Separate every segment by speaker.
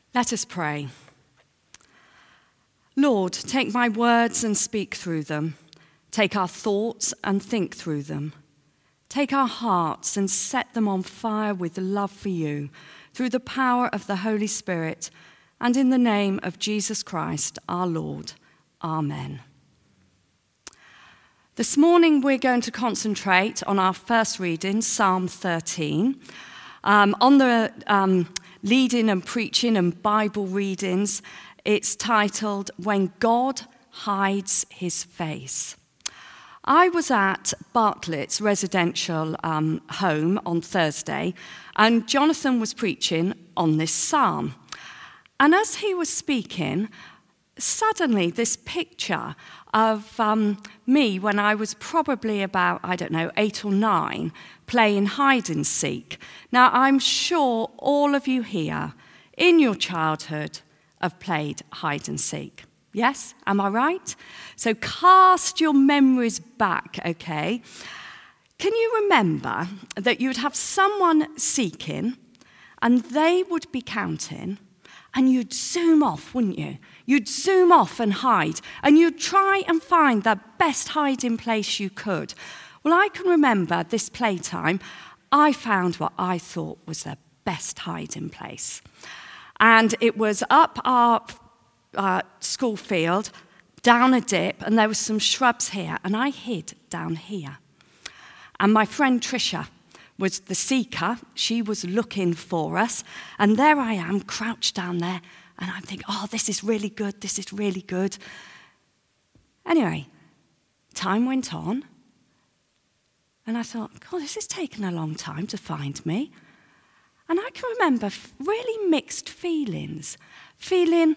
Speaker 1: Let us pray. Lord, take my words and speak through them. Take our thoughts and think through them. Take our hearts and set them on fire with love for you through the power of the Holy Spirit and in the name of Jesus Christ, our Lord. Amen. This morning we're going to concentrate on our first reading, Psalm 13. On the leading and preaching and Bible readings, it's titled, When God Hides His Face. I was at Bartlett's residential home on Thursday, and Jonathan was preaching on this psalm. And as he was speaking, suddenly this picture of me when I was probably about, 8 or 9, playing hide and seek. Now, I'm sure all of you here in your childhood have played hide and seek. Yes? Am I right? So cast your memories back, okay? Can you remember that you'd have someone seeking and they would be counting and you'd zoom off, wouldn't you? You'd zoom off and hide and you'd try and find the best hiding place you could. Well, I can remember this playtime, I found what I thought was the best hiding place. And it was up our school field, down a dip, and there were some shrubs here, and I hid down here. And my friend Tricia was the seeker. She was looking for us, and there I am, crouched down there, and I'm thinking, this is really good, this is really good. Anyway, time went on, and I thought, God, this is taking a long time to find me. And I can remember really mixed feelings, feeling,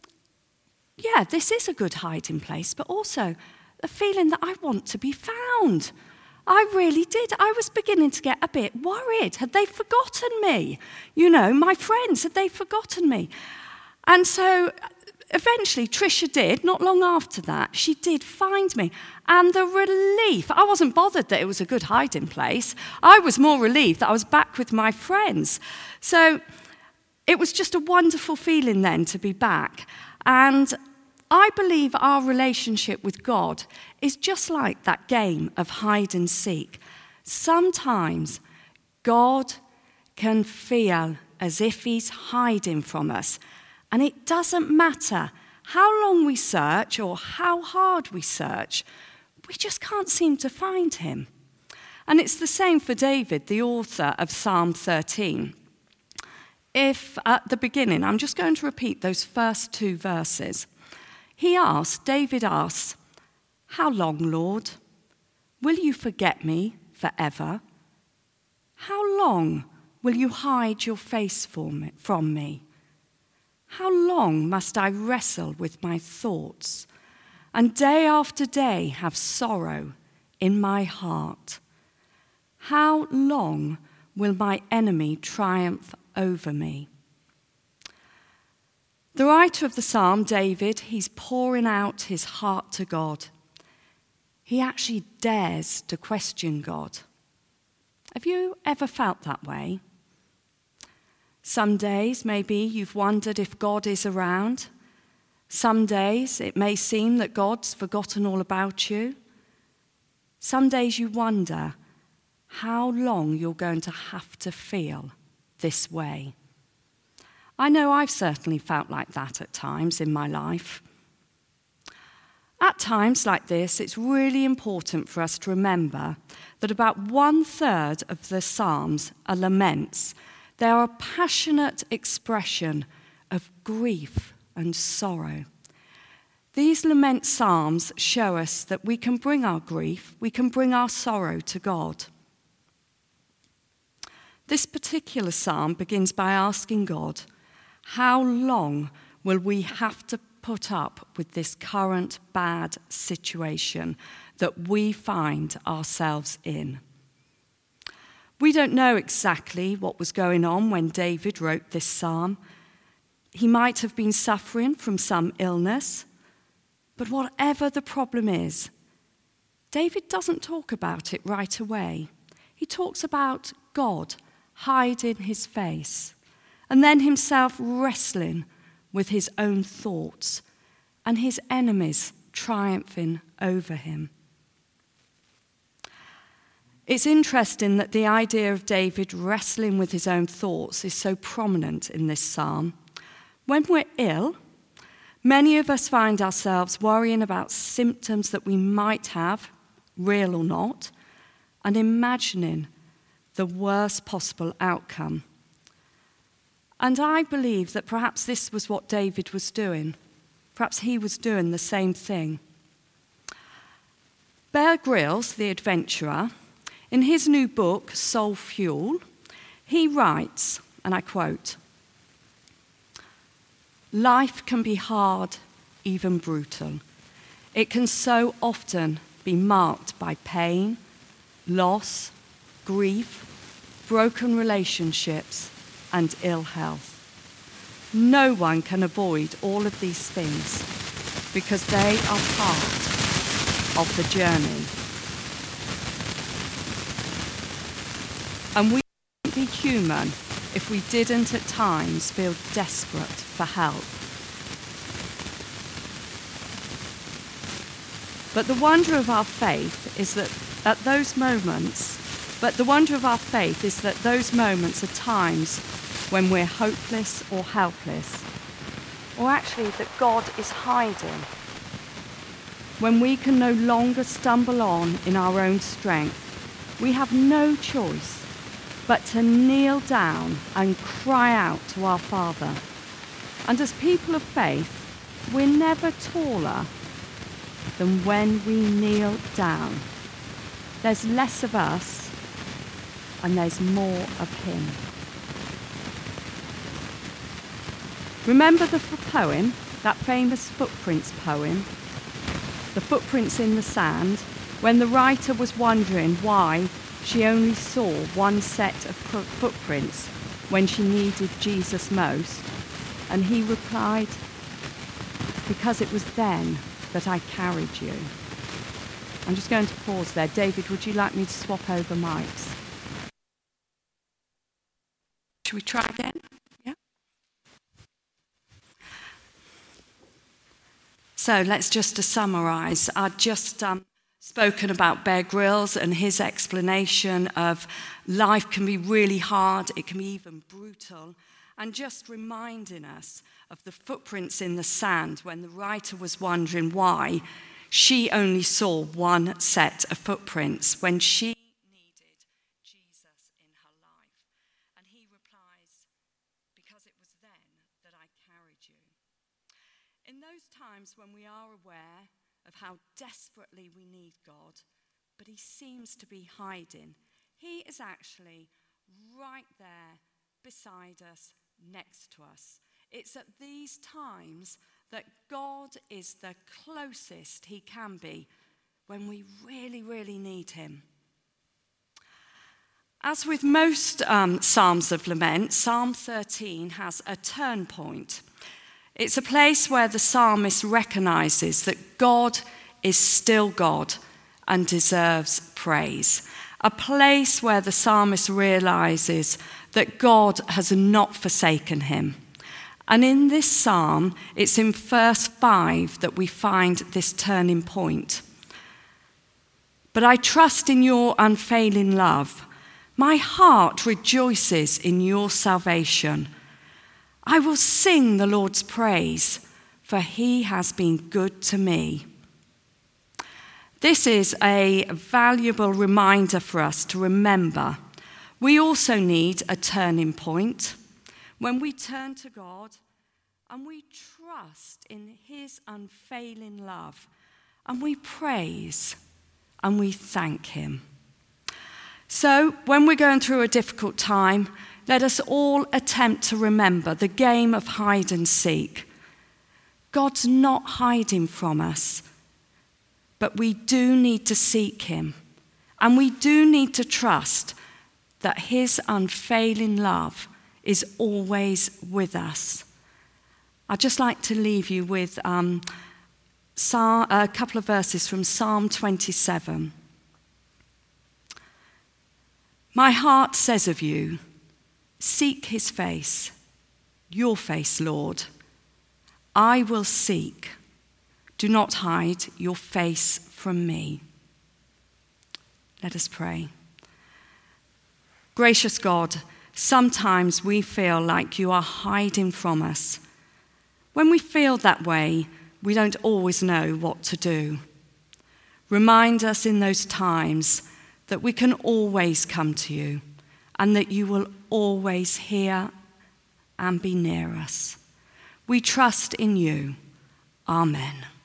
Speaker 1: yeah, this is a good hiding place, but also the feeling that I want to be found. I really did. I was beginning to get a bit worried. Had they forgotten me? You know, my friends, had they forgotten me? And so eventually Tricia did, not long after that, she did find me. And the relief, I wasn't bothered that it was a good hiding place. I was more relieved that I was back with my friends. So it was just a wonderful feeling then to be back. And I believe our relationship with God is just like that game of hide and seek. Sometimes God can feel as if he's hiding from us. And it doesn't matter how long we search or how hard we search, we just can't seem to find him. And it's the same for David, the author of Psalm 13. If at the beginning, I'm just going to repeat those first 2 verses. David asks, "How long, Lord? Will you forget me forever? How long will you hide your face from me? How long must I wrestle with my thoughts and day after day have sorrow in my heart? How long will my enemy triumph over me?" The writer of the psalm, David, he's pouring out his heart to God. He actually dares to question God. Have you ever felt that way? Some days, maybe you've wondered if God is around. Some days, it may seem that God's forgotten all about you. Some days you wonder how long you're going to have to feel this way. I know I've certainly felt like that at times in my life. At times like this, it's really important for us to remember that about 1/3 of the Psalms are laments. They are a passionate expression of grief and sorrow. These lament psalms show us that we can bring our grief, we can bring our sorrow to God. This particular psalm begins by asking God, how long will we have to put up with this current bad situation that we find ourselves in? We don't know exactly what was going on when David wrote this psalm. He might have been suffering from some illness, but whatever the problem is, David doesn't talk about it right away. He talks about God hiding his face and then himself wrestling with his own thoughts and his enemies triumphing over him. It's interesting that the idea of David wrestling with his own thoughts is so prominent in this psalm. When we're ill, many of us find ourselves worrying about symptoms that we might have, real or not, and imagining the worst possible outcome. And I believe that perhaps this was what David was doing. Perhaps he was doing the same thing. Bear Grylls, the adventurer, in his new book, Soul Fuel, he writes, and I quote, "Life can be hard, even brutal. It can so often be marked by pain, loss, grief, broken relationships, and ill health. No one can avoid all of these things because they are part of the journey. And we wouldn't be human if we didn't at times feel desperate for help. But the wonder of our faith is that those moments are times when we're hopeless or helpless, or actually that God is hiding. When we can no longer stumble on in our own strength, we have no choice but to kneel down and cry out to our Father. And as people of faith, we're never taller than when we kneel down. There's less of us and there's more of him. Remember the poem, that famous Footprints poem, The Footprints in the Sand, when the writer was wondering why she only saw one set of footprints when she needed Jesus most, and he replied, "Because it was then that I carried you." I'm just going to pause there. David, would you like me to swap over mics? Should we try again? Yeah. So let's just to summarise. I've just spoken about Bear Grylls and his explanation of life can be really hard, it can be even brutal, and just reminding us of the footprints in the sand when the writer was wondering why she only saw one set of footprints when she needed Jesus in her life. And he replies, "Because it was then that I carried you." In those times when we are aware of how desperately we need God, but he seems to be hiding, he is actually right there beside us, next to us. It's at these times that God is the closest he can be when we really, really need him. As with most Psalms of Lament, Psalm 13 has a turn point. It's a place where the psalmist recognizes that God is still God and deserves praise. A place where the psalmist realizes that God has not forsaken him. And in this psalm, it's in verse 5 that we find this turning point. "But I trust in your unfailing love. My heart rejoices in your salvation. I will sing the Lord's praise, for he has been good to me." This is a valuable reminder for us to remember. We also need a turning point when we turn to God and we trust in his unfailing love and we praise and we thank him. So when we're going through a difficult time, let us all attempt to remember the game of hide and seek. God's not hiding from us, but we do need to seek him, and we do need to trust that his unfailing love is always with us. I'd just like to leave you with a couple of verses from Psalm 27. "My heart says of you, seek his face. your face, Lord. I will seek. Do not hide your face from me. Let us pray. Gracious God, sometimes we feel like you are hiding from us. When we feel that way, we don't always know what to do. Remind us in those times that we can always come to you and that you will always hear and be near us. We trust in you. Amen.